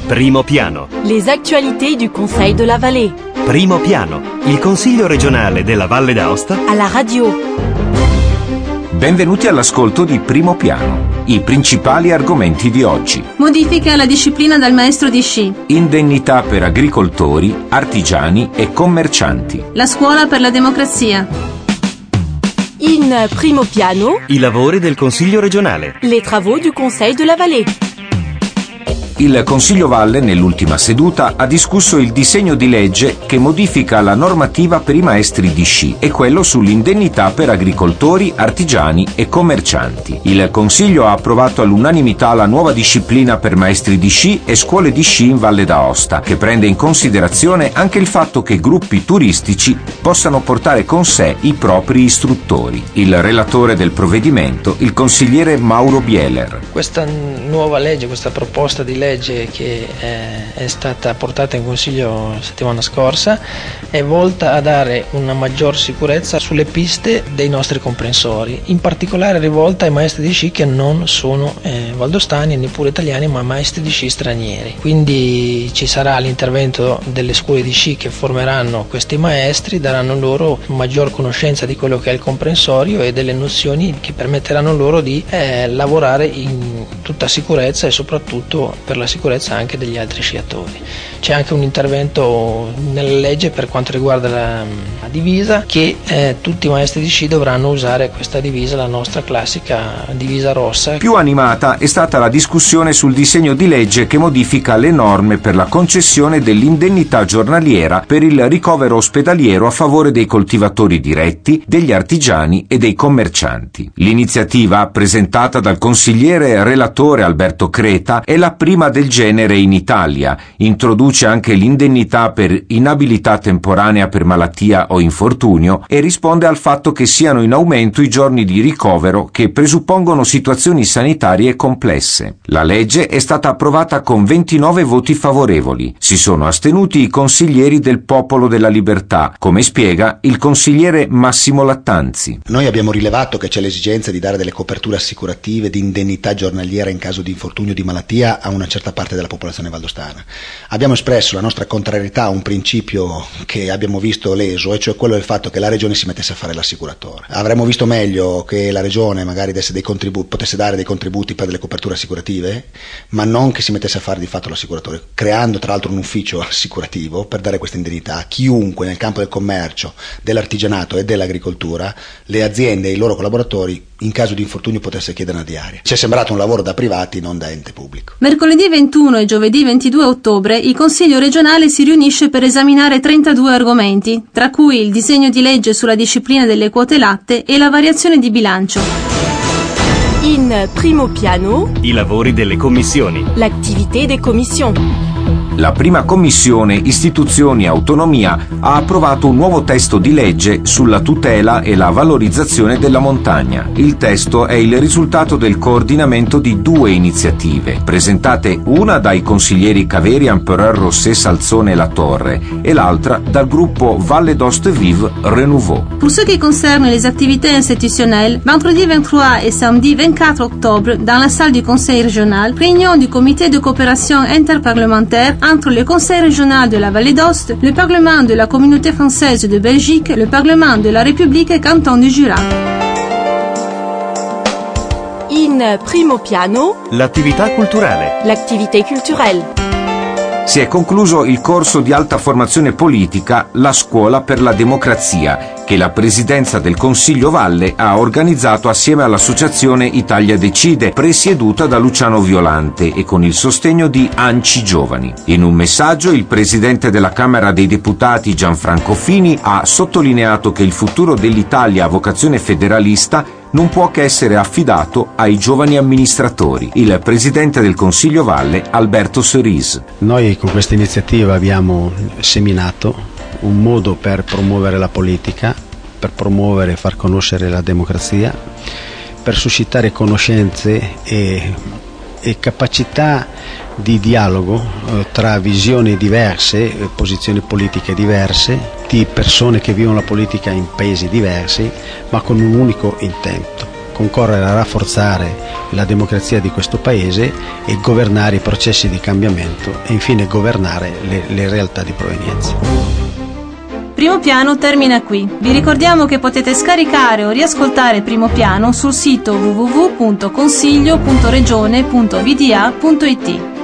Primo piano. Les actualités du Conseil de la Vallée. Primo piano. Il Consiglio regionale della Valle d'Aosta alla radio. Benvenuti all'ascolto di Primo piano. I principali argomenti di oggi. Modifiche alla disciplina del maestro di sci. Indennità per agricoltori, artigiani e commercianti. La scuola per la democrazia. In primo piano, i lavori del Consiglio regionale. les travaux du Conseil de la Vallée. Il Consiglio Valle, nell'ultima seduta, ha discusso il disegno di legge che modifica la normativa per i maestri di sci e quello sull'indennità per agricoltori, artigiani e commercianti. Il Consiglio ha approvato all'unanimità la nuova disciplina per maestri di sci e scuole di sci in Valle d'Aosta, che prende in considerazione anche il fatto che gruppi turistici possano portare con sé i propri istruttori. Il relatore del provvedimento, il consigliere Mauro Bieler. Questa nuova legge, questa proposta di legge che è stata portata in Consiglio settimana scorsa è volta a dare una maggior sicurezza sulle piste dei nostri comprensori, in particolare rivolta ai maestri di sci che non sono valdostani e neppure italiani, ma maestri di sci stranieri. Quindi ci sarà l'intervento delle scuole di sci che formeranno questi maestri, daranno loro maggior conoscenza di quello che è il comprensorio e delle nozioni che permetteranno loro di lavorare in tutta sicurezza e soprattutto per la sicurezza anche degli altri sciatori. C'è anche un intervento nella legge per quanto riguarda la divisa, che tutti i maestri di sci dovranno usare questa divisa, la nostra classica divisa rossa. Più animata è stata la discussione sul disegno di legge che modifica le norme per la concessione dell'indennità giornaliera per il ricovero ospedaliero a favore dei coltivatori diretti, degli artigiani e dei commercianti. L'iniziativa, presentata dal consigliere relatore Alberto Creta, è la prima del genere in Italia. Introduce anche l'indennità per inabilità temporanea per malattia o infortunio e risponde al fatto che siano in aumento i giorni di ricovero che presuppongono situazioni sanitarie complesse. La legge è stata approvata con 29 voti favorevoli. Si sono astenuti i consiglieri del Popolo della Libertà, come spiega il consigliere Massimo Lattanzi. Noi abbiamo rilevato che c'è l'esigenza di dare delle coperture assicurative di indennità giornaliera in caso di infortunio o di malattia a una certa parte della popolazione valdostana. Abbiamo espresso la nostra contrarietà a un principio che abbiamo visto leso, e cioè quello del fatto che la regione si mettesse a fare l'assicuratore. Avremmo visto meglio che la regione magari potesse dare dei contributi per delle coperture assicurative, ma non che si mettesse a fare di fatto l'assicuratore, creando tra l'altro un ufficio assicurativo per dare questa indennità a chiunque nel campo del commercio, dell'artigianato e dell'agricoltura, le aziende e i loro collaboratori in caso di infortunio potesse chiedere una diaria. Ci è sembrato un lavoro da privati, non da ente pubblico. Mercoledì 21 e giovedì 22 ottobre il Consiglio regionale si riunisce per esaminare 32 argomenti, tra cui il disegno di legge sulla disciplina delle quote latte e la variazione di bilancio. In primo piano, i lavori delle commissioni. l'activité des commissions. La prima commissione Istituzioni e Autonomia ha approvato un nuovo testo di legge sulla tutela e la valorizzazione della montagna. Il testo è il risultato del coordinamento di due iniziative, presentate una dai consiglieri Caveri, Empereur, Rossé, Salzone e La Torre et l'altra dal gruppo Valle d'Aoste Vive Renouveau. Pour ce qui concerne les activités institutionnelles, vendredi 23 et samedi 24 octobre, dans la salle du Conseil régional, réunion du comité de coopération interparlementaire entre le Conseil régional de la Vallée d'Aoste, le Parlement de la Communauté française de Belgique, le Parlement de la République Canton du Jura. In primo piano, l'attività culturale. l'activité culturelle. Si è concluso il corso di alta formazione politica La scuola per la democrazia, che la Presidenza del Consiglio Valle ha organizzato assieme all'Associazione Italia Decide, presieduta da Luciano Violante e con il sostegno di ANCI Giovani. In un messaggio il Presidente della Camera dei Deputati Gianfranco Fini ha sottolineato che il futuro dell'Italia a vocazione federalista non può che essere affidato ai giovani amministratori. Il Presidente del Consiglio Valle, Alberto Cerise. Noi con questa iniziativa abbiamo seminato un modo per promuovere la politica, per promuovere e far conoscere la democrazia, per suscitare conoscenze e capacità di dialogo tra visioni diverse, posizioni politiche diverse, di persone che vivono la politica in paesi diversi, ma con un unico intento, concorrere a rafforzare la democrazia di questo Paese e governare i processi di cambiamento e infine governare le realtà di provenienza. Primo Piano termina qui. Vi ricordiamo che potete scaricare o riascoltare Primo Piano sul sito www.consiglio.regione.vda.it.